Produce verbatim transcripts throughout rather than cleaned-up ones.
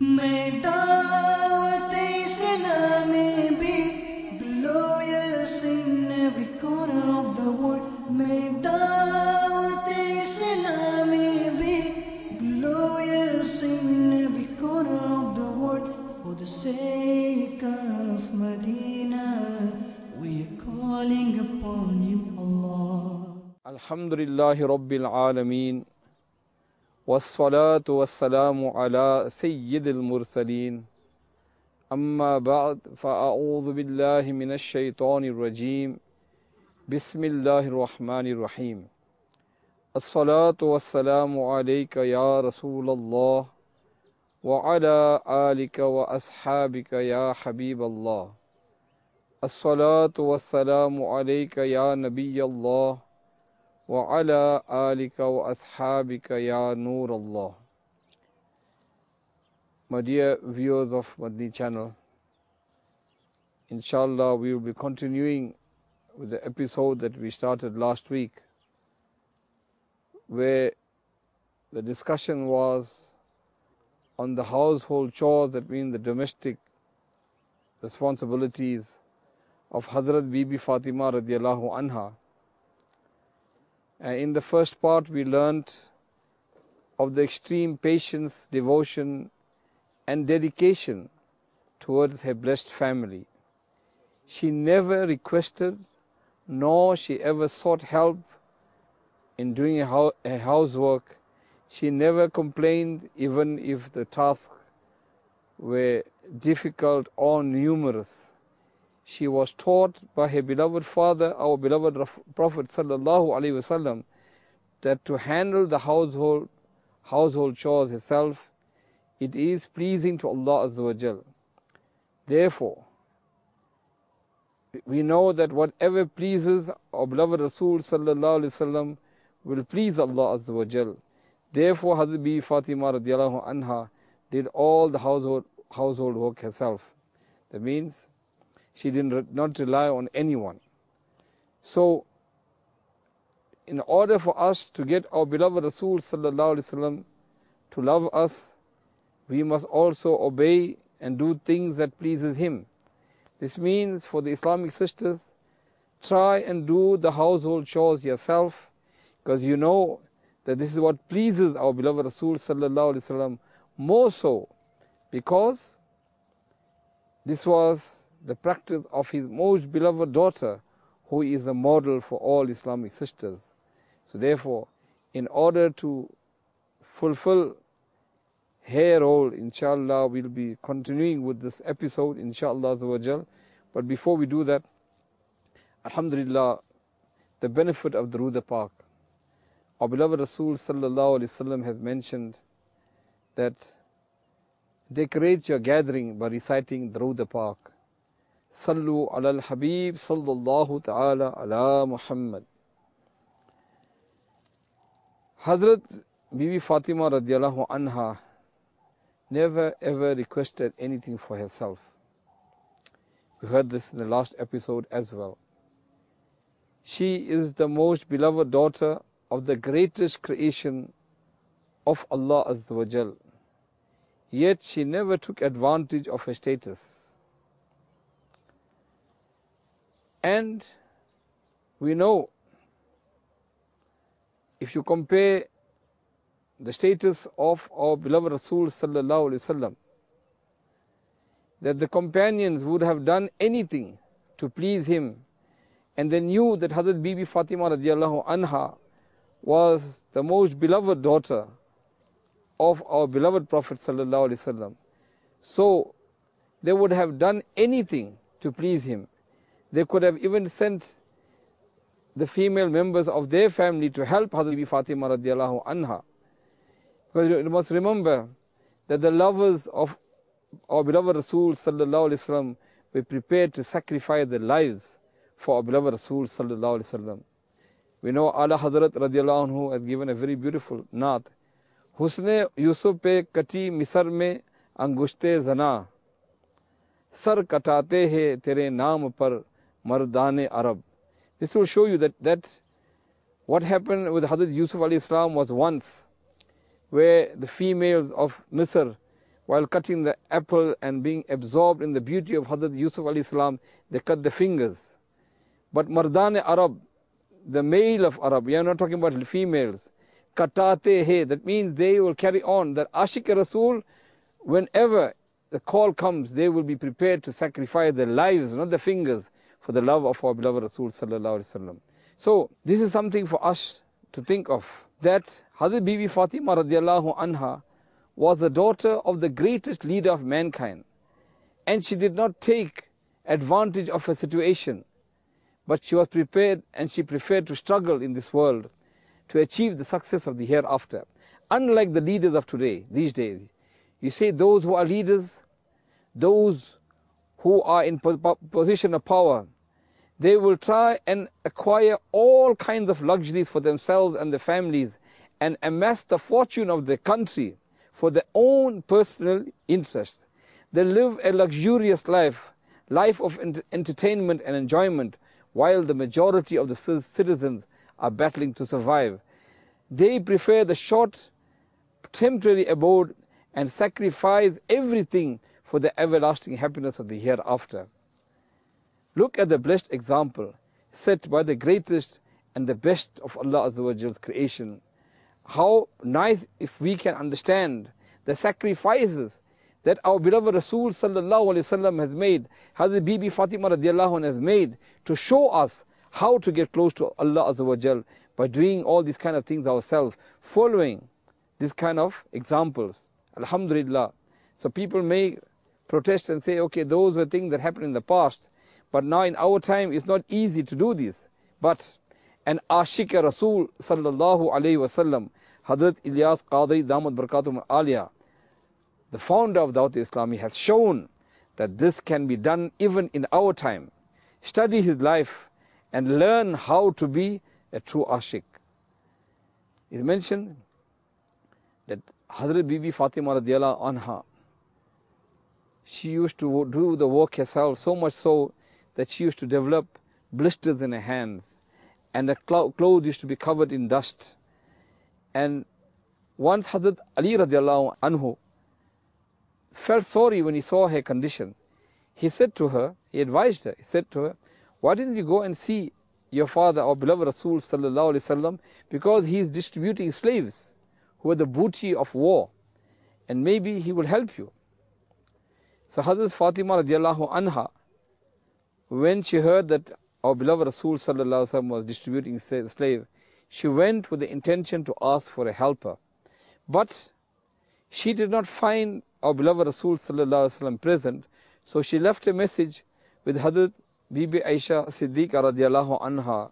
मैं दावते इस्लामी भी glorious in every corner of the world. मैं दावते इस्लामी भी glorious in every corner of the world. For the sake of Medina, we are calling upon you, Allah. Alhamdulillahi Rabbil Alameen. والصلاة والسلام على سيد المرسلين أما بعد فأعوذ بالله من الشيطان الرجيم بسم الله الرحمن الرحيم الصلاة والسلام عليك يا رسول الله وعلى آلك وأصحابك يا حبيب الله الصلاة والسلام عليك يا نبي الله وعلى آلك وأصحابك يا نور الله. My dear viewers of Madni channel, inshallah we will be continuing with the episode that we started last week, where the discussion was on the household chores, that mean the domestic responsibilities of Hazrat Bibi Fatima radiallahu anha. And in the first part we learnt of the extreme patience, devotion and dedication towards her blessed family. She never requested nor she ever sought help in doing her housework. She never complained even if the tasks were difficult or numerous. She was taught by her beloved father, our beloved Prophet sallallahu alaihi wasallam, that to handle the household household chores herself, it is pleasing to Allah Azza wa Jal. Therefore, we know that whatever pleases our beloved Rasul sallallahu alaihi wasallam will please Allah Azza wa Jal. Therefore, Hazrat Bibi Fatima radiallahu anha did all the household household work herself. That means she did not rely on anyone. So, in order for us to get our beloved Rasul sallallahu alaihi wasallam to love us, we must also obey and do things that pleases him. This means for the Islamic sisters, try and do the household chores yourself, because you know that this is what pleases our beloved Rasul sallallahu alaihi wasallam more so, because this was the practice of his most beloved daughter, who is a model for all Islamic sisters. So therefore, in order to fulfill her role, inshallah, we'll be continuing with this episode, inshallah azza wa jal. But before we do that, alhamdulillah, the benefit of Durood Pak. Our beloved Rasul sallallahu alaihi wasallam has mentioned that decorate your gathering by reciting Durood Pak. Sallu ala al-Habib sallallahu ta'ala ala Muhammad. Hazrat Bibi Fatima radiallahu anha never ever requested anything for herself. We heard this in the last episode as well. She is the most beloved daughter of the greatest creation of Allah Azza wa Jal. Yet she never took advantage of her status. And we know, if you compare the status of our beloved Rasul sallallahu alaihi wasallam, that the companions would have done anything to please him, and they knew that Hazrat Bibi Fatima radiallahu anha was the most beloved daughter of our beloved Prophet sallallahu alaihi wasallam. So they would have done anything to please him. They could have even sent the female members of their family to help Hazrat Bibi Fatima radiallahu anha. Because you must remember that the lovers of our beloved Rasul sallallahu alaihi wasallam were prepared to sacrifice their lives for our beloved Rasul sallallahu alaihi wasallam. We know Ala Hazrat radiallahu anhu has given a very beautiful naat. Husne Yusuf pe kati Misr mein angushte zana, sar katate hai tere naam par mardane Arab. This will show you that, that what happened with Hazrat Yusuf alayhi salam was once where the females of Misr while cutting the apple and being absorbed in the beauty of Hazrat Yusuf alayhi salam, they cut the fingers. But Mardane Arab, the male of Arab, we are not talking about females, katate hai, that means they will carry on. That Ashik Rasul, whenever the call comes, they will be prepared to sacrifice their lives, not their fingers, for the love of our beloved Rasul sallallahu alaihi wasallam. So this is something for us to think of, that Hazrat Bibi Fatima radiallahu anha was the daughter of the greatest leader of mankind, and she did not take advantage of her situation, but she was prepared and she preferred to struggle in this world to achieve the success of the hereafter. Unlike the leaders of today, these days, you say those who are leaders, those who are in position of power, they will try and acquire all kinds of luxuries for themselves and their families and amass the fortune of the country for their own personal interest. They live a luxurious life, life of entertainment and enjoyment, while the majority of the citizens are battling to survive. They prefer the short, temporary abode and sacrifice everything for the everlasting happiness of the hereafter. Look at the blessed example set by the greatest and the best of Allah Azza wa Jall's creation. How nice if we can understand the sacrifices that our beloved Rasul sallallahu alaihi wasallam has made, Hazrat Bibi Fatima radiallahu anha has made, to show us how to get close to Allah Azza wa Jal by doing all these kind of things ourselves, following these kind of examples. Alhamdulillah. So people may protest and say, okay, those were things that happened in the past, but now in our time it's not easy to do this. But an Ashik Rasul sallallahu alayhi wasallam, Hazrat Ilyas Qadri Damat Barakatum Aliyah, the founder of Dawat Islami, has shown that this can be done even in our time. Study his life and learn how to be a true Ashik. It's mentioned that Hazrat Bibi Fatima radiallahu anha, she used to do the work herself, so much so that she used to develop blisters in her hands, and the clothes used to be covered in dust. And once Hazrat Ali radiallahu anhu felt sorry when he saw her condition. He said to her, he advised her, he said to her, why didn't you go and see your father, our beloved Rasul sallallahu alaihi wasallam, because he is distributing slaves who are the booty of war, and maybe he will help you. So Hazrat Fatima radiallahu anha, when she heard that our beloved Rasul sallallahu alaihi wasallam was distributing slave, she went with the intention to ask for a helper. But she did not find our beloved Rasul sallallahu alaihi wasallam present, so she left a message with Hazrat Bibi Aisha Siddiqa radiallahu anha,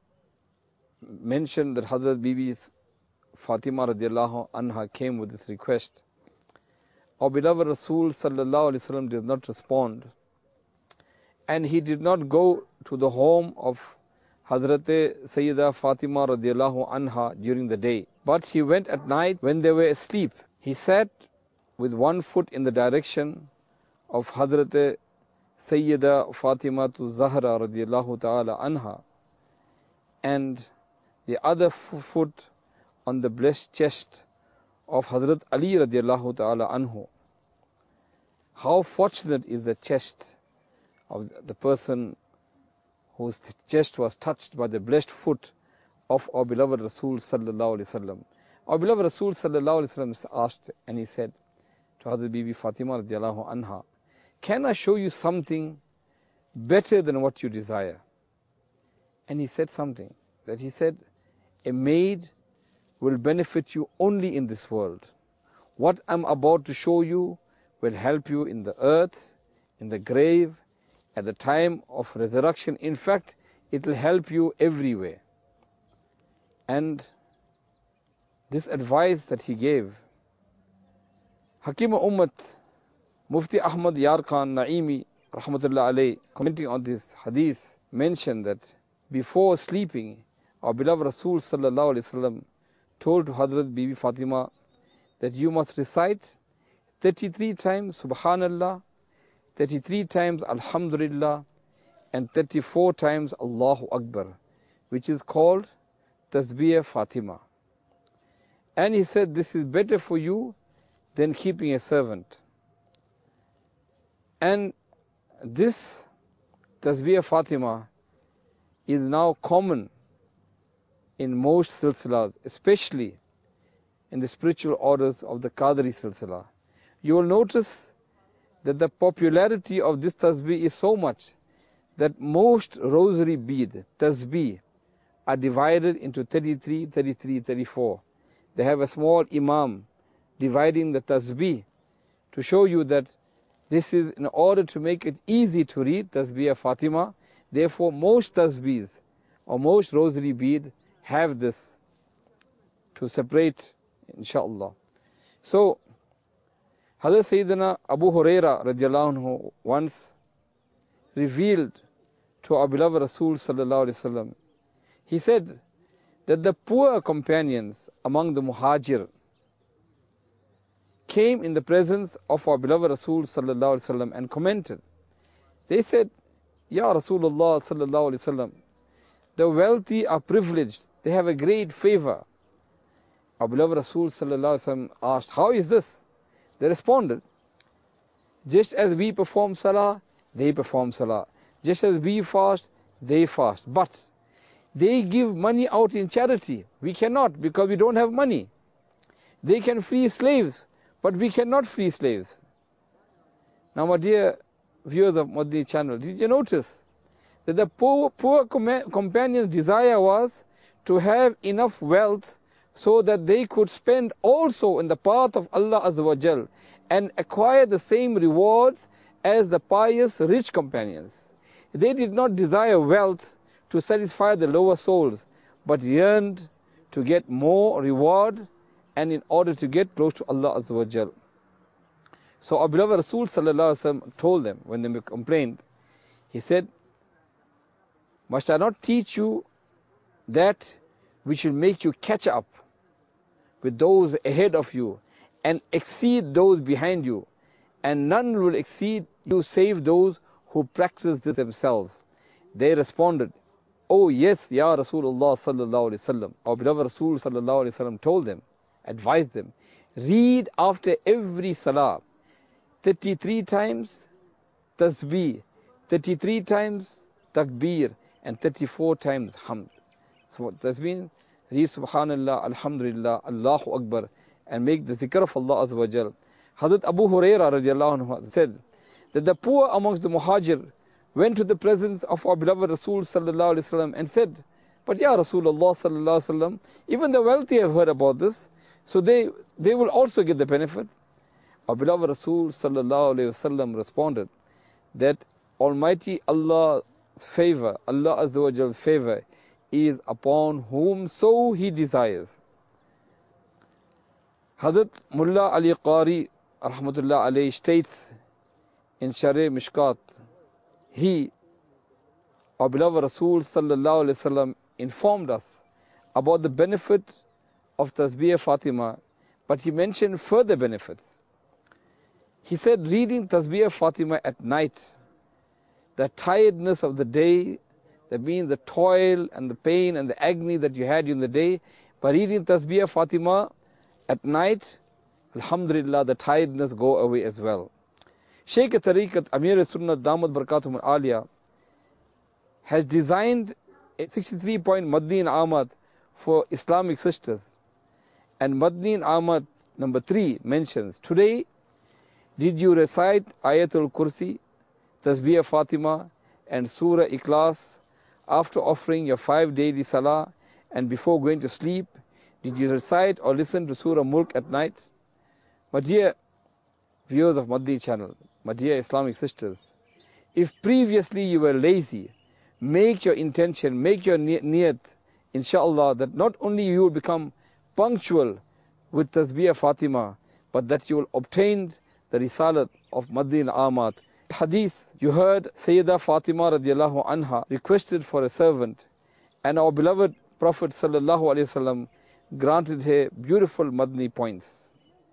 mentioned that Hazrat Bibi Fatima radiallahu anha came with this request. Our beloved Rasul sallallahu alaihi wasallam did not respond, and he did not go to the home of Hazrat Sayyida Fatima radiallahu anha during the day, but he went at night when they were asleep. He sat with one foot in the direction of Hazrat Sayyida Fatima to Zahra radiallahu ta'ala anha, and the other foot on the blessed chest of Hazrat Ali radiallahu ta'ala anhu. How fortunate is the chest of the person whose chest was touched by the blessed foot of our beloved Rasul sallallahu alaihi wasallam. Our beloved Rasul sallallahu alaihi wasallam asked, and he said to Hazrat Bibi Fatima radiallahu anha, can I show you something better than what you desire? And he said something, that he said, a maid will benefit you only in this world. What I'm about to show you will help you in the earth, in the grave, at the time of resurrection. In fact, it will help you everywhere. And this advice that he gave, Hakim Ummat Mufti Ahmad Yar Khan Naimi rahmatullah alayhi, commenting on this hadith, mentioned that before sleeping, our beloved Rasul sallallahu alaihi wasallam told to Hazrat Bibi Fatima that you must recite thirty-three times Subhanallah, thirty-three times Alhamdulillah, and thirty-four times Allahu Akbar, which is called Tasbih Fatima. And he said this is better for you than keeping a servant. And this Tasbih Fatima is now common in most silsilas, especially in the spiritual orders of the Qadri silsila. You will notice that the popularity of this Tasbih is so much that most rosary bead, Tasbih, are divided into thirty-three, thirty-three, thirty-four. They have a small imam dividing the Tasbih to show you that this is in order to make it easy to read Tasbih Fatima. Therefore, most Tasbihs or most rosary bead have this to separate, inshallah. So, Hazrat Sayyidina Abu Huraira radiallahu anhu once revealed to our beloved Rasul sallallahu alaihi wasallam. He said that the poor companions among the Muhajir came in the presence of our beloved Rasul sallallahu alaihi wasallam and commented. They said, Ya Rasulullah sallallahu alaihi wasallam, the wealthy are privileged. They have a great favor. Our beloved Rasul sallallahu alaihi wasallam asked, how is this? They responded, just as we perform salah, they perform salah. Just as we fast, they fast. But they give money out in charity. We cannot because we don't have money. They can free slaves, but we cannot free slaves. Now, my dear viewers of Madani channel, did you notice that the poor, poor com- companion's desire was to have enough wealth so that they could spend also in the path of Allah Azza wa Jal and acquire the same rewards as the pious rich companions. They did not desire wealth to satisfy the lower souls, but yearned to get more reward and in order to get close to Allah Azza wa Jal. So our beloved Rasul sallallahu alaihi wasallam told them when they complained, he said, must I not teach you that which will make you catch up with those ahead of you and exceed those behind you, and none will exceed you save those who practice this themselves. They responded, oh yes, Ya Rasulullah sallallahu alaihi wasallam. Our beloved Rasul sallallahu alaihi wasallam told them, advised them, read after every salah thirty-three times tasbih, thirty-three times takbir, and thirty-four times hamd. So what does mean? Read Subhanallah, Alhamdulillah, Allahu Akbar, and make the zikr of Allah Azza wa Jal. Hazrat Abu Huraira radiallahu anhu said that the poor amongst the Muhajir went to the presence of our beloved Rasul sallallahu alaihi wasallam and said, but Ya Rasulullah sallallahu alaihi wasallam, even the wealthy have heard about this, so they, they will also get the benefit. Our beloved Rasul sallallahu alaihi wasallam responded that Almighty Allah's favor, Allah Azza wa Jal's favor, is upon whom so He desires. Hazrat Mullah Ali Qari rahmatullah alayhi states in Sharh Mishkat, he, our beloved Rasul sallallahu alaihi wasallam, informed us about the benefit of Tasbih Fatima, but he mentioned further benefits. He said, reading Tasbih Fatima at night, the tiredness of the day, that means the toil and the pain and the agony that you had in the day, by reading Tasbih Fatima at night, alhamdulillah, the tiredness go away as well. Shaykh Tariqat Amir Sunnat Damat Barakatum Aliyah has designed a sixty-three point Madni Amad for Islamic sisters. And Madni Amad number three mentions, today did you recite Ayatul Kursi, Tasbih Fatima, and Surah Ikhlas after offering your five daily salah and before going to sleep? Did you recite or listen to Surah Mulk at night? My dear viewers of Madani channel, my dear Islamic sisters, if previously you were lazy, make your intention, make your niyat, inshallah, that not only you will become punctual with Tasbih Fatima, but that you will obtain the risalat of Madni Amad. Hadith, you heard Sayyidah Fatima radiallahu anha requested for a servant, and our beloved Prophet sallallahu alaihi wasallam granted her beautiful Madni points.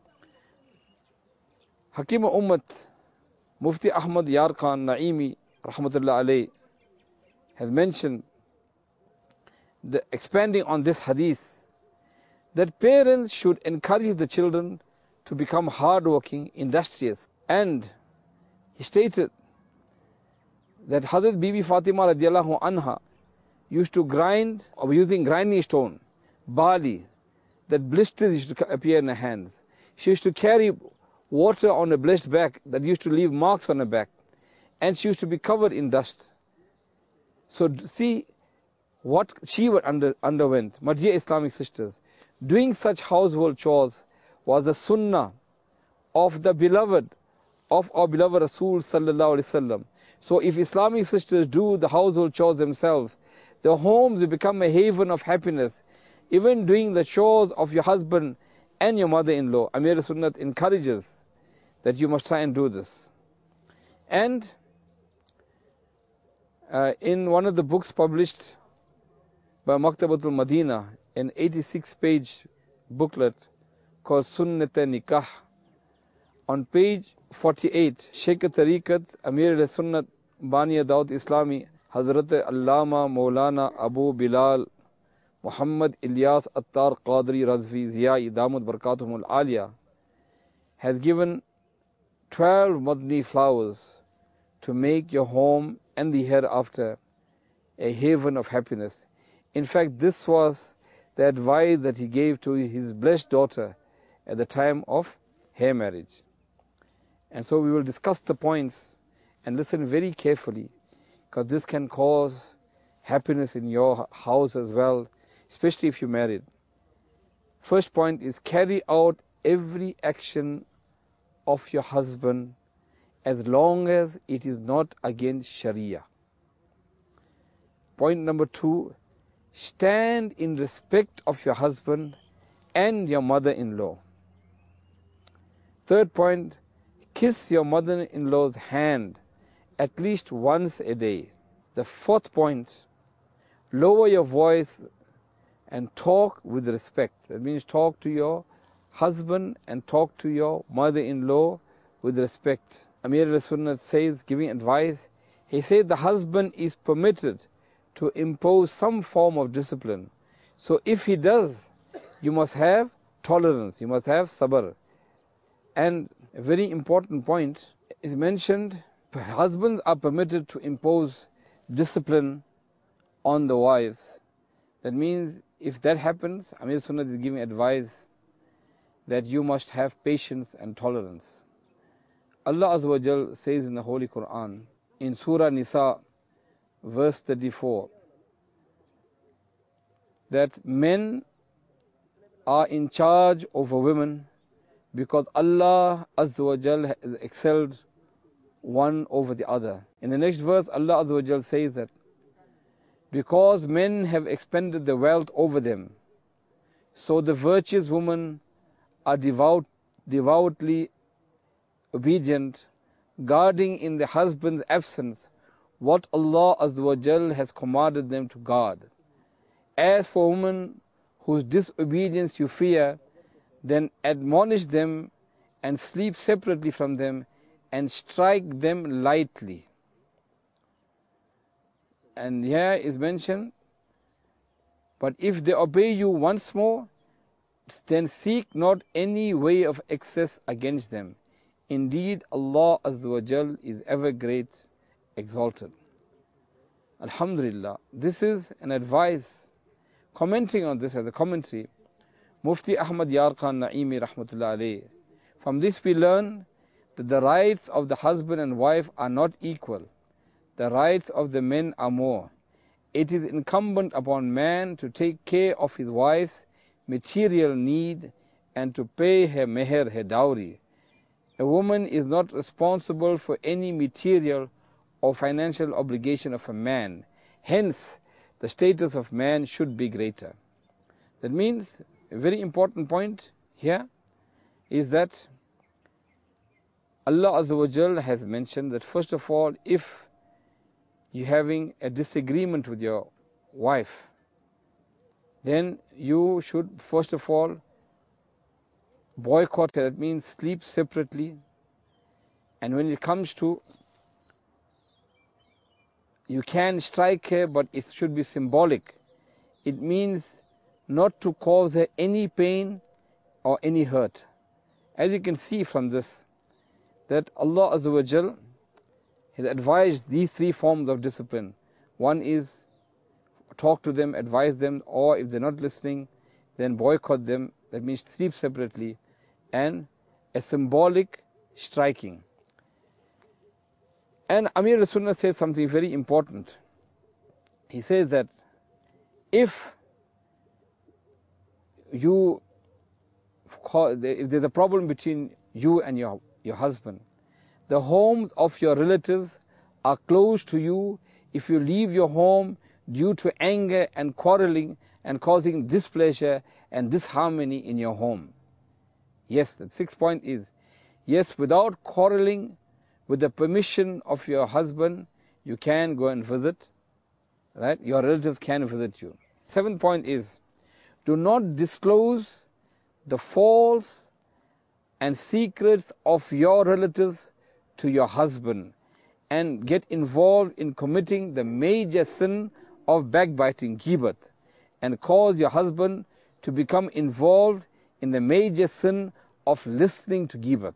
Hakim Ummat Mufti Ahmad Yar Khan Naimi rahmatullah alayhi has mentioned, the, expanding on this hadith, that parents should encourage the children to become hardworking, industrious, and He stated that Hazrat Bibi Fatima radiallahu anha used to grind, or using grinding stone, barley, that blisters used to appear in her hands. She used to carry water on her blessed back that used to leave marks on her back, and she used to be covered in dust. So see what she under, underwent. My dear Islamic sisters, doing such household chores was a sunnah of the beloved, of our beloved Rasul sallallahu alaihi wasallam. So if Islamic sisters do the household chores themselves, their homes will become a haven of happiness. Even doing the chores of your husband and your mother-in-law, Amir Sunnat encourages that you must try and do this. And uh, in one of the books published by Maktabatul Madina, an eighty-six page booklet called Sunnat-e-Nikah, on page forty-eight, Sheikh Tariqat Amir al-Sunnat Baniya Daud Islami Hazrat Allama Maulana Abu Bilal Muhammad Ilyas Attar Qadri Razvi Ziyai Damud Barakatuhum al-Aliyah has given twelve Madni flowers to make your home and the hereafter a haven of happiness. In fact, this was the advice that he gave to his blessed daughter at the time of her marriage. And so we will discuss the points and listen very carefully, because this can cause happiness in your house as well, especially if you're married. First point is, carry out every action of your husband as long as it is not against Sharia. Point number two, stand in respect of your husband and your mother-in-law. Third point, kiss your mother-in-law's hand at least once a day. The fourth point, lower your voice and talk with respect. That means talk to your husband and talk to your mother-in-law with respect. Amir al-Sunnat says, giving advice, he said the husband is permitted to impose some form of discipline. So if he does, you must have tolerance, you must have sabr. And a very important point is mentioned, husbands are permitted to impose discipline on the wives. That means if that happens, Amir Sunnat is giving advice that you must have patience and tolerance. Allah Azza wa Jal says in the Holy Quran, in Surah Nisa, verse thirty-four, that men are in charge over women because Allah Azza wa Jal has excelled one over the other. In the next verse, Allah Azza wa Jal says that because men have expended their wealth over them, so the virtuous women are devout, devoutly obedient, guarding in the husband's absence what Allah Azza wa Jal has commanded them to guard. As for women whose disobedience you fear, then admonish them and sleep separately from them and strike them lightly. And here is mentioned, but if they obey you once more, then seek not any way of excess against them. Indeed, Allah Azza wa Jal is ever great, exalted. Alhamdulillah, this is an advice. Commenting on this as a commentary, Mufti Ahmad Yar Khan Naimi Rahmatullah Alayh. From this we learn that the rights of the husband and wife are not equal. The rights of the men are more. It is incumbent upon man to take care of his wife's material need and to pay her meher, her dowry. A woman is not responsible for any material or financial obligation of a man. Hence, the status of man should be greater. That means, a very important point here is that Allah Azza wa Jal has mentioned that first of all, if you're having a disagreement with your wife, then you should first of all boycott her. That means sleep separately. And when it comes to, you can strike her, but it should be symbolic. It means not to cause her any pain or any hurt. As you can see from this, that Allah Azza wa Jal He advised these three forms of discipline. One is talk to them, advise them, or if they're not listening, then boycott them. That means sleep separately. And a symbolic striking. And Amir Rasulullah says something very important. He says that if you if there's a problem between you and your, your husband, the homes of your relatives are close to you. If you leave your home due to anger and quarreling and causing displeasure and disharmony in your home. Yes, the sixth point is, yes, without quarreling, with the permission of your husband, you can go and visit, right? Your relatives can visit you. Seventh point is, do not disclose the faults and secrets of your relatives to your husband and get involved in committing the major sin of backbiting, ghibat, and cause your husband to become involved in the major sin of listening to ghibat.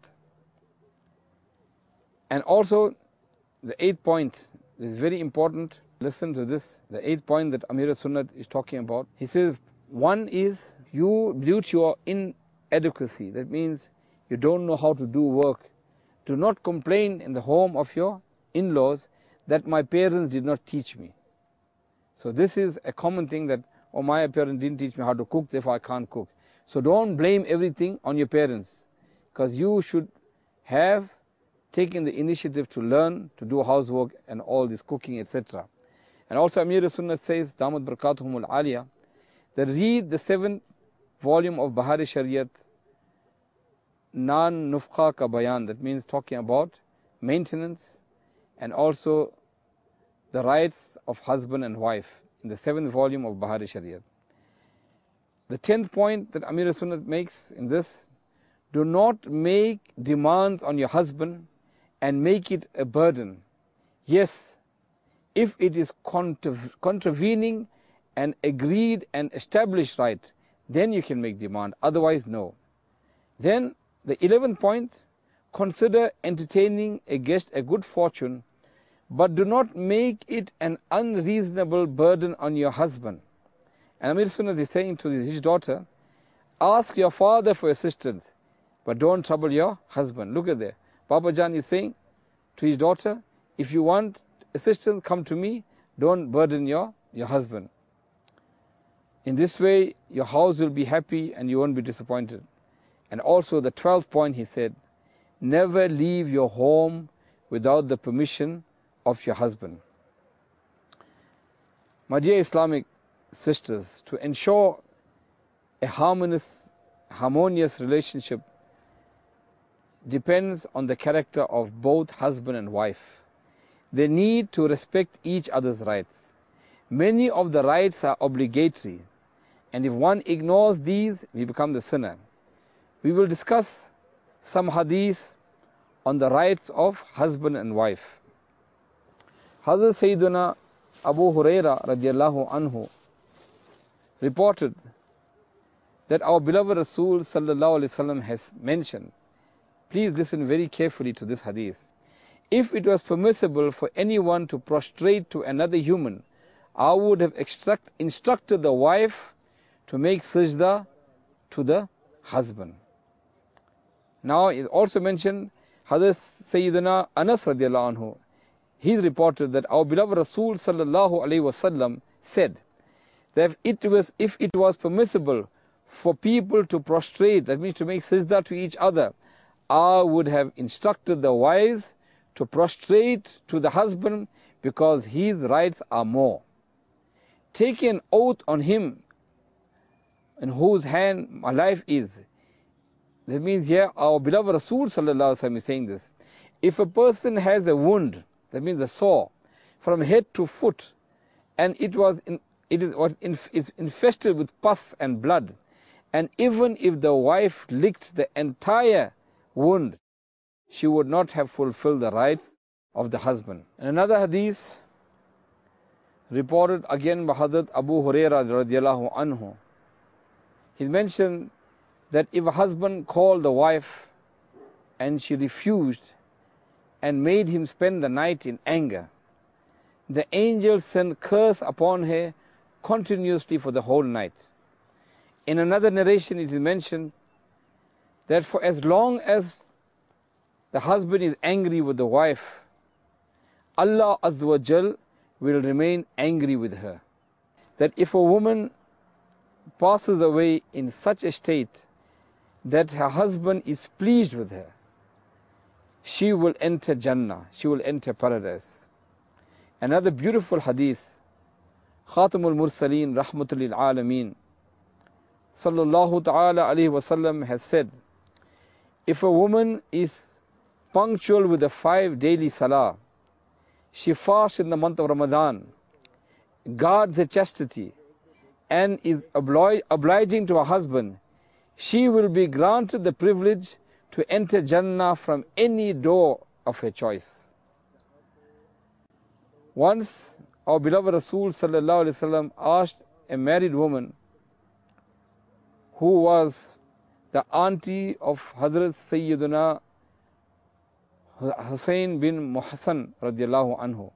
And also, the eighth point is very important. Listen to this. The eighth point that Amir Sunnat is talking about. He says, one is, you, due to your inadequacy, that means you don't know how to do work, do not complain in the home of your in-laws that my parents did not teach me. So this is a common thing that, oh, my parents didn't teach me how to cook, therefore I can't cook. So don't blame everything on your parents, because you should have taken the initiative to learn, to do housework and all this cooking, et cetera. And also Amir Sunnah says, Damat Barakatuhum al-Aliyah, that read the seventh volume of Bahari Shariat, Nan Nufqa Ka Bayan, that means talking about maintenance and also the rights of husband and wife, in the seventh volume of Bahari Shariat. The tenth point that Amir Sunnah makes in this, do not make demands on your husband and make it a burden. Yes, if it is contra contravening an agreed and established right, then you can make demand, otherwise no. Then the eleventh point, consider entertaining a guest a good fortune, but do not make it an unreasonable burden on your husband. And Amir Sunnah is saying to his daughter, ask your father for assistance, but don't trouble your husband. Look at there. Baba Jan is saying to his daughter, if you want assistance, come to me, don't burden your, your husband. In this way, your house will be happy and you won't be disappointed. And also the twelfth point, he said, never leave your home without the permission of your husband. My dear Islamic sisters, to ensure a harmonious, harmonious relationship depends on the character of both husband and wife. They need to respect each other's rights. Many of the rights are obligatory, and if one ignores these, we become the sinner. We will discuss some hadith on the rights of husband and wife. Hazrat Sayyiduna Abu Huraira radiallahu anhu reported that our beloved Rasul sallallahu alaihi wasallam has mentioned. Please listen very carefully to this hadith. If it was permissible for anyone to prostrate to another human, I would have instruct, instructed the wife to make sajda to the husband. Now it also mentioned Hazrat Sayyidina Anas radiallahu anhu. He reported that our beloved Rasul sallallahu alaihi wasallam said that if it was if it was permissible for people to prostrate, that means to make sajda to each other, I would have instructed the wives to prostrate to the husband because his rights are more. Take an oath on him in whose hand my life is. That means here our beloved Rasul sallallahu alaihi wasallam is saying this. If a person has a wound, that means a sore, from head to foot, and it was in, it is what is infested with pus and blood, and even if the wife licked the entire wound, she would not have fulfilled the rights of the husband. And another hadith reported again by Hazrat Abu Huraira radiallahu anhu, he mentioned that if a husband called the wife and she refused, and made him spend the night in anger. The angels sent curse upon her continuously for the whole night. In another narration it is mentioned that for as long as the husband is angry with the wife, Allah Azza wa Jal will remain angry with her. That if a woman passes away in such a state that her husband is pleased with her, she will enter Jannah, she will enter paradise. Another beautiful hadith, Khatamul Mursaleen Rahmatul Lil Alameen Sallallahu Ta'ala Alaihi Wasallam has said, if a woman is punctual with the five daily salah, she fasts in the month of Ramadan, guards her chastity, and is obli obliging to her husband, she will be granted the privilege to enter Jannah from any door of her choice. Once our beloved Rasul Sallallahu Alaihi Wasallam asked a married woman who was the auntie of Hazrat Sayyiduna Hussain bin Muhsan radiallahu anhu.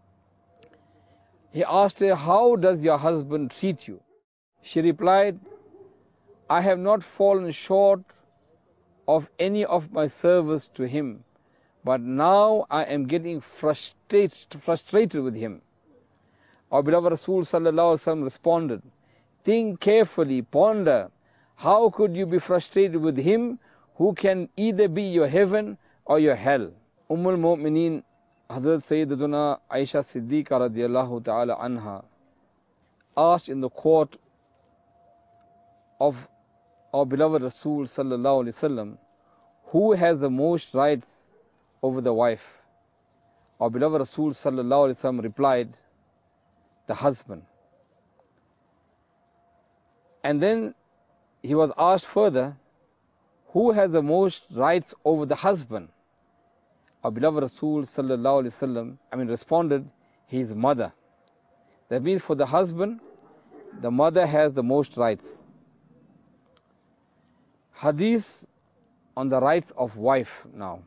He asked her, how does your husband treat you? She replied, I have not fallen short of any of my service to him, but now I am getting frustrated, frustrated with him. Our beloved Rasul Sallallahu Alaihi Wasallam responded, think carefully, ponder, how could you be frustrated with him who can either be your heaven or your hell? Ummul Mu'mineen Hazrat Sayyidatuna Aisha Siddiqa radiallahu ta'ala anha asked in the court of our beloved Rasul Sallallahu Alaihi Wasallam, who has the most rights over the wife? Our beloved Rasul Sallallahu Alaihi Wasallam replied, the husband. And then he was asked further, who has the most rights over the husband? Our beloved Rasul Sallallahu Alaihi Wasallam, I mean, responded, his mother. That means for the husband, the mother has the most rights. Hadith on the rights of wife now.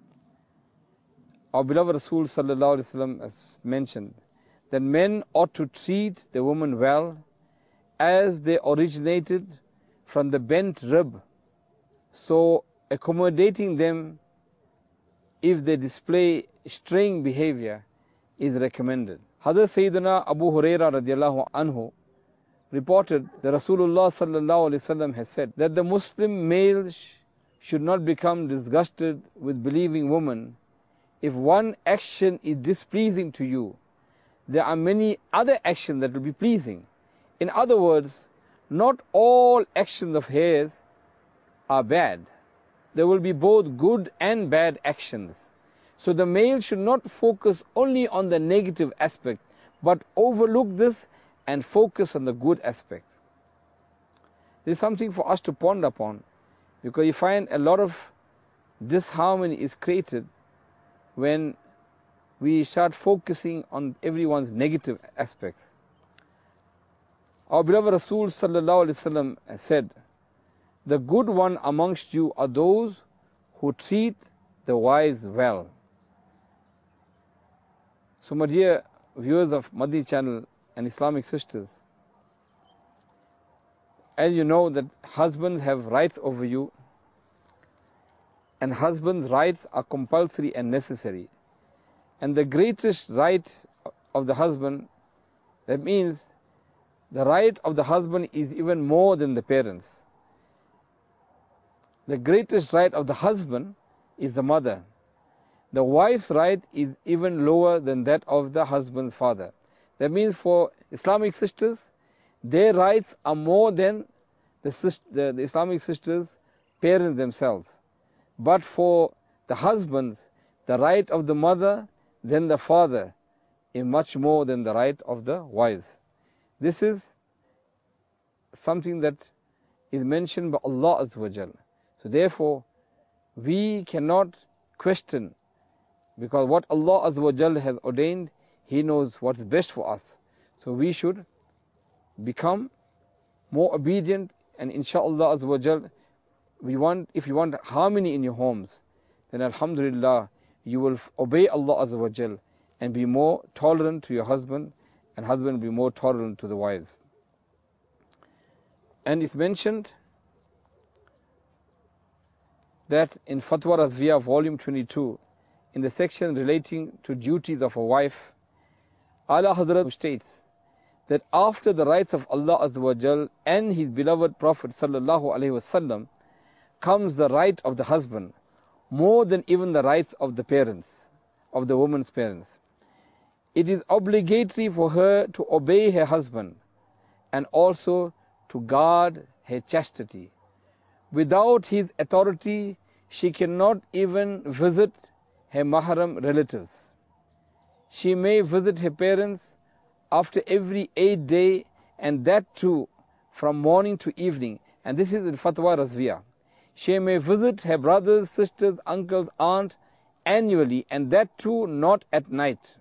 Our beloved Rasul Sallallahu Alaihi Wasallam has mentioned that men ought to treat the woman well as they originated from the bent rib, so accommodating them if they display straying behavior is recommended. Hazrat Sayyidina Abu Huraira radiallahu anhu reported that Rasulullah Sallallahu Alaihi Wasallam has said that the Muslim male sh should not become disgusted with believing woman. If one action is displeasing to you, there are many other actions that will be pleasing. In other words, not all actions of hers are bad. There will be both good and bad actions. So the male should not focus only on the negative aspect, but overlook this and focus on the good aspects. This is something for us to ponder upon, because you find a lot of disharmony is created when we start focusing on everyone's negative aspects. Our beloved Rasul Sallallahu Alaihi Wasallam said, the good one amongst you are those who treat the wives well. So my dear viewers of Madani channel and Islamic sisters, as you know that husbands have rights over you, and husbands' rights are compulsory and necessary. And the greatest right of the husband, that means the right of the husband is even more than the parents. The greatest right of the husband is the mother. The wife's right is even lower than that of the husband's father. That means for Islamic sisters, their rights are more than the, the, the Islamic sisters' parents themselves. But for the husbands, the right of the mother, then the father, is much more than the right of the wives. This is something that is mentioned by Allah Azza wa Jal. So therefore, we cannot question, because what Allah Azza wa Jal has ordained, He knows what's best for us. So we should become more obedient, and inshaAllah Azza wa Jal, we want, if you want harmony in your homes, then alhamdulillah, you will obey Allah Azza wa Jal and be more tolerant to your husband, and husband will be more tolerant to the wives. And it's mentioned that in Fatwa Razviya, volume twenty-two, in the section relating to duties of a wife, Ala Hazrat states that after the rights of Allah Azza wa Jal and His beloved Prophet Sallallahu Alaihi Wasallam comes the right of the husband, more than even the rights of the parents, of the woman's parents. It is obligatory for her to obey her husband and also to guard her chastity. Without his authority, she cannot even visit her mahram relatives. She may visit her parents after every eight day, and that too from morning to evening. And this is in Fatwa Razviya. She may visit her brothers, sisters, uncles, aunt annually, and that too not at night.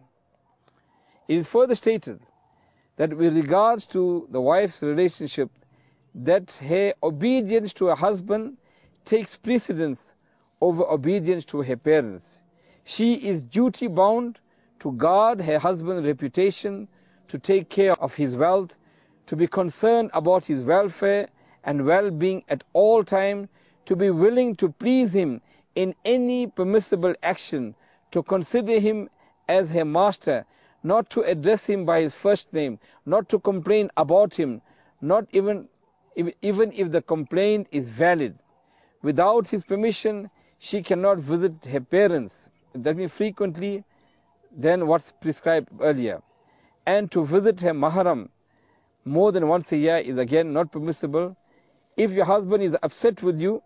It is further stated that with regards to the wife's relationship, that her obedience to her husband takes precedence over obedience to her parents. She is duty bound to guard her husband's reputation, to take care of his wealth, to be concerned about his welfare and well-being at all times, to be willing to please him in any permissible action, to consider him as her master, not to address him by his first name, not to complain about him, not even if, even if the complaint is valid. Without his permission, she cannot visit her parents, that means frequently than what's prescribed earlier. And to visit her mahram more than once a year is again not permissible. If your husband is upset with you,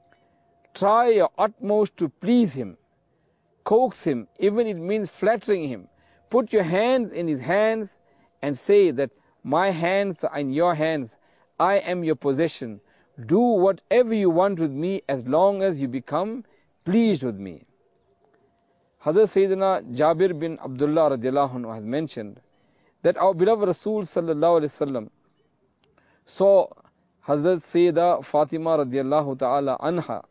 try your utmost to please him, coax him, even it means flattering him. Put your hands in his hands and say that my hands are in your hands, I am your possession. Do whatever you want with me as long as you become pleased with me. Hazrat Sayyidina Jabir bin Abdullah radiallahu anhu has mentioned that our beloved Rasul sallallahu alaihi wasallam saw Hazrat Sayyida Fatima radiallahu ta'ala anha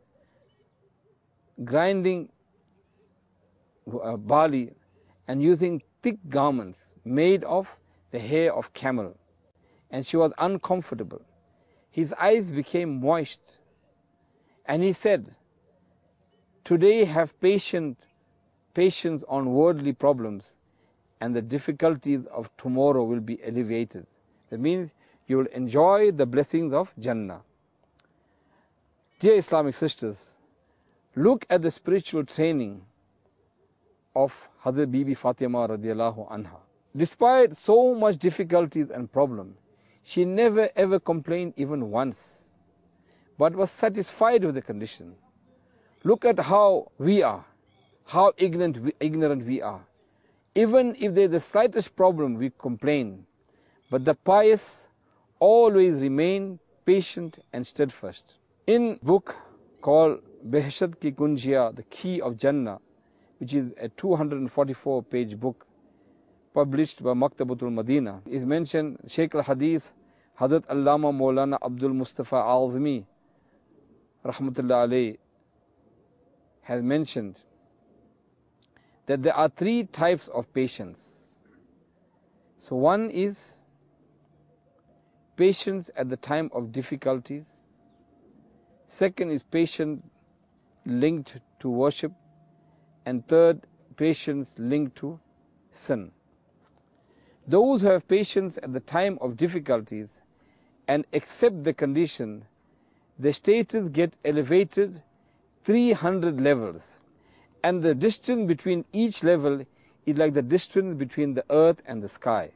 grinding uh, barley and using thick garments made of the hair of camel, and she was uncomfortable. His eyes became moist, and he said, today have patient, patience on worldly problems, and the difficulties of tomorrow will be alleviated. That means you will enjoy the blessings of Jannah. Dear Islamic sisters, look at the spiritual training of Hazrat Bibi Fatima radiallahu anha. Despite so much difficulties and problems, she never ever complained even once, but was satisfied with the condition. Look at how we are, how ignorant we, ignorant we are. Even if there is the slightest problem, we complain. But the pious always remain patient and steadfast. In book called Behshat Ki Kunjiya, the Key of Jannah, which is a two hundred forty-four page book published by Maktabatul Madina, is mentioned Shaykh al-Hadith Hazrat Allama Maulana Abdul Mustafa Azmi Rahmatullah Alayhi has mentioned that there are three types of patience. So one is patience at the time of difficulties. Second is patience linked to worship. And third, patience linked to sin. Those who have patience at the time of difficulties and accept the condition, their status get elevated three hundred levels. And the distance between each level is like the distance between the earth and the sky.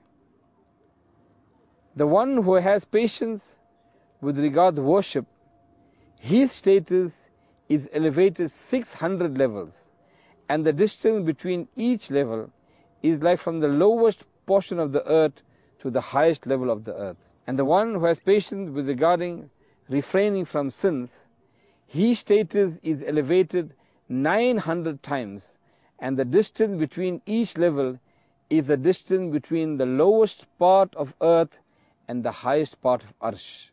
The one who has patience with regard to worship, his status is elevated six hundred levels. And the distance between each level is like from the lowest portion of the earth to the highest level of the earth. And the one who has patience with regarding refraining from sins, his status is elevated nine hundred times, and the distance between each level is the distance between the lowest part of earth and the highest part of Arsh.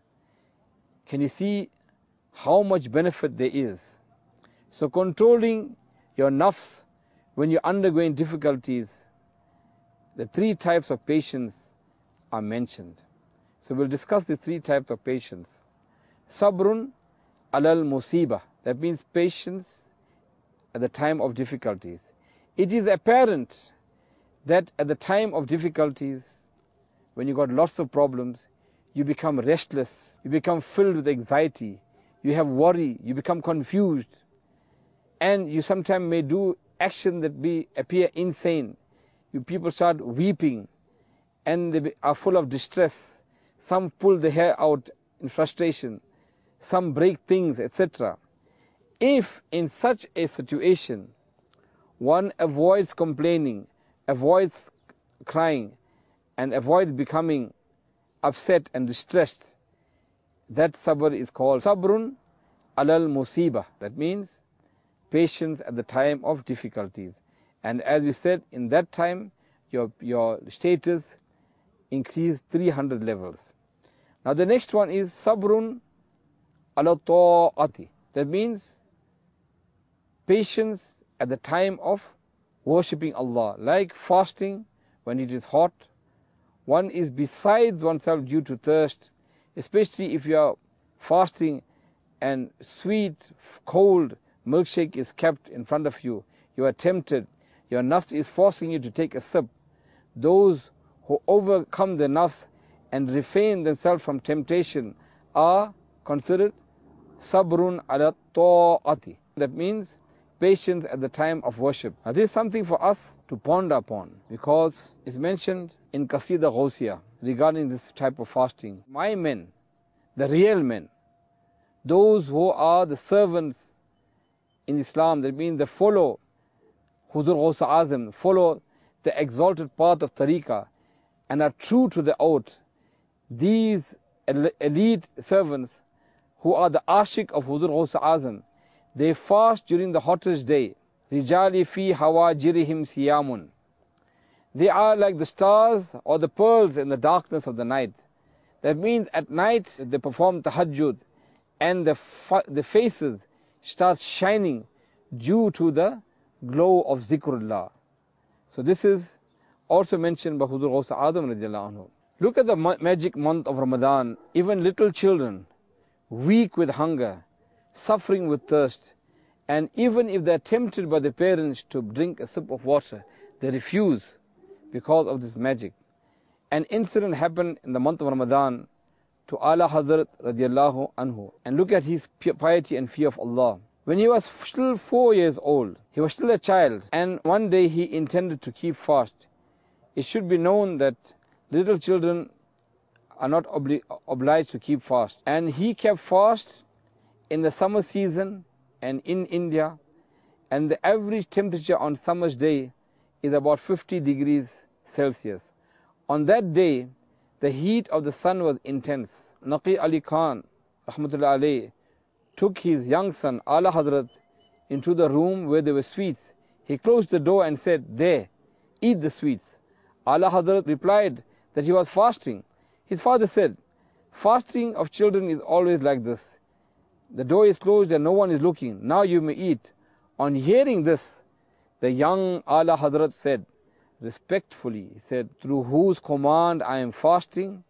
Can you see how much benefit there is? So controlling your nafs, when you're undergoing difficulties, the three types of patience are mentioned. So we'll discuss the three types of patience. Sabrun alal musibah, that means patience at the time of difficulties. It is apparent that at the time of difficulties, when you got lots of problems, you become restless, you become filled with anxiety, you have worry, you become confused, and you sometimes may do action that be appear insane. You people start weeping, and they are full of distress. Some pull the hair out in frustration, some break things, et cetera. If in such a situation one avoids complaining, avoids crying, and avoids becoming upset and distressed, that sabr is called sabrun alal musibah. That means patience at the time of difficulties. And as we said, in that time, your, your status increased three hundred levels. Now the next one is sabrun ala ta'ati. That means patience at the time of worshipping Allah, like fasting when it is hot. One is besides oneself due to thirst, especially if you are fasting and sweet, cold milkshake is kept in front of you. You are tempted. Your nafs is forcing you to take a sip. Those who overcome the nafs and refrain themselves from temptation are considered sabrun ala ta'ati. That means patience at the time of worship. Now this is something for us to ponder upon, because it's mentioned in Qasida Ghawsiyah regarding this type of fasting. My men, the real men, those who are the servants in Islam, that means they follow Hudur Ghaus Azam, follow the exalted path of Tariqah, and are true to the oath. These elite servants who are the ashik of Hudur Ghaus Azam, they fast during the hottest day. Rijali fi hawajirihim siyamun. They are like the stars or the pearls in the darkness of the night. That means at night they perform tahajjud, and the, fa the faces start shining due to the glow of zikrullah. So this is also mentioned by Hudur Ghaus Azam radiallahu anhu. Look at the ma magic month of Ramadan. Even little children, weak with hunger, suffering with thirst, and even if they are tempted by the parents to drink a sip of water, they refuse because of this magic. An incident happened in the month of Ramadan to Ala Hazrat radiallahu anhu, and look at his piety and fear of Allah. When he was still four years old, he was still a child, and one day he intended to keep fast. It should be known that little children are not obli obliged to keep fast, and he kept fast in the summer season and in India, and the average temperature on summer's day is about fifty degrees Celsius. On that day, the heat of the sun was intense. Naqi Ali Khan, rahmatullah alayhi, took his young son, Ala Hazrat, into the room where there were sweets. He closed the door and said, "There, eat the sweets." Ala Hazrat replied that he was fasting. His father said, "Fasting of children is always like this. The door is closed and no one is looking. Now you may eat." On hearing this, the young Ala Hazrat said, respectfully, he said, "Through whose command I am fasting,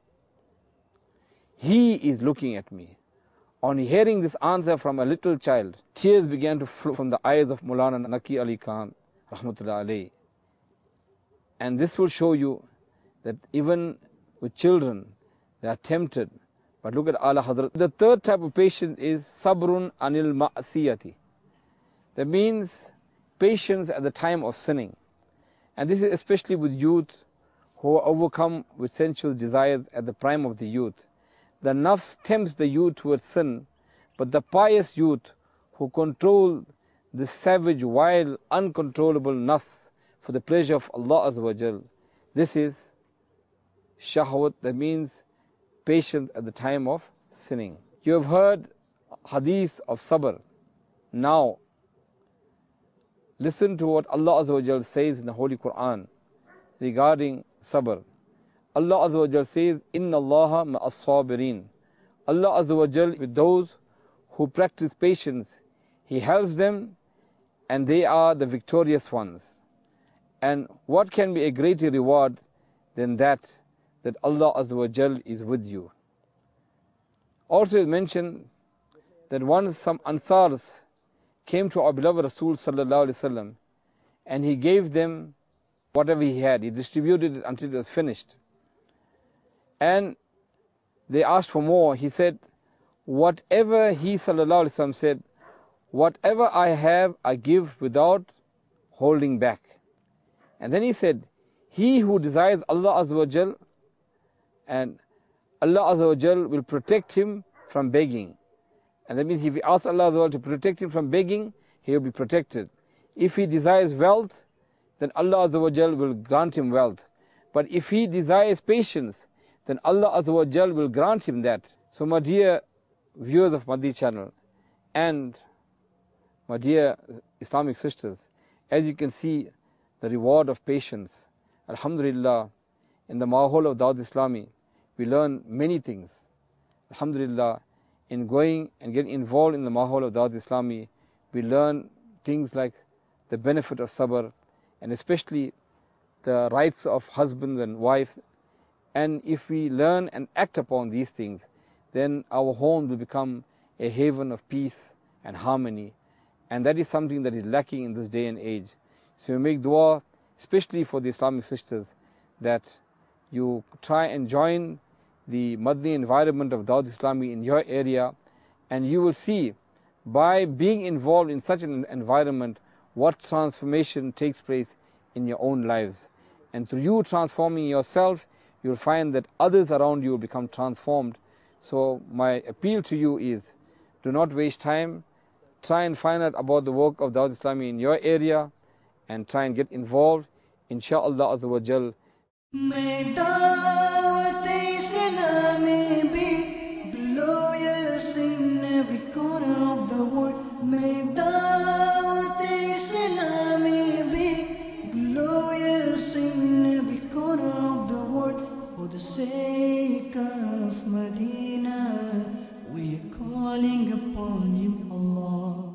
he is looking at me." On hearing this answer from a little child, tears began to flow from the eyes of Maulana Naqi Ali Khan, rahmatullah alayhi. And this will show you that even with children, they are tempted. But look at Ala Hazrat. The third type of patience is sabrun anil ma'asiyati. That means patience at the time of sinning. And this is especially with youth who are overcome with sensual desires at the prime of the youth. The nafs tempts the youth towards sin, but the pious youth who control the savage, wild, uncontrollable nafs for the pleasure of Allah Azza wa Jal, this is shahwat, that means patience at the time of sinning. You have heard hadith of sabr. Now, listen to what Allah Azza wa Jal says in the Holy Quran regarding sabr. Allah Azza wa Jal says, "Inna Allaha ma'as sabirin." Allah Azza wa Jal with those who practice patience, He helps them and they are the victorious ones. And what can be a greater reward than that, that Allah Azza wa Jal is with you. Also is mentioned that once some Ansars came to our beloved Rasul Sallallahu Alaihi Wasallam, and he gave them whatever he had. He distributed it until it was finished. And they asked for more. He said, whatever he Sallallahu Alaihi Wasallam said, whatever I have, I give without holding back. And then he said, he who desires Allah Azza wa Jal, and Allah Azza wa Jal will protect him from begging. And that means if he asks Allah Azza wa Jal to protect him from begging, he will be protected. If he desires wealth, then Allah Azza wa Jal will grant him wealth. But if he desires patience, then Allah Azza wa Jal will grant him that. So my dear viewers of Madani channel, and my dear Islamic sisters, as you can see, the reward of patience, Alhamdulillah, in the Mahol of Dawat Islami, we learn many things. Alhamdulillah, in going and getting involved in the Mahol of Dawat Islami, we learn things like the benefit of sabr, and especially the rights of husbands and wives. And if we learn and act upon these things, then our home will become a haven of peace and harmony. And that is something that is lacking in this day and age. So we make dua, especially for the Islamic sisters, that you try and join the Madani environment of Dawat Islami in your area, and you will see, by being involved in such an environment, what transformation takes place in your own lives. And through you transforming yourself, you will find that others around you will become transformed. So my appeal to you is, do not waste time. Try and find out about the work of Dawat Islami in your area, and try and get involved. Insha'Allah Azza wa Jal. May Dawat-e-Islami be glorious in every corner of the world. May Dawat-e-Islami be glorious in every corner of the world. For the sake of Medina, we are calling upon you, Allah.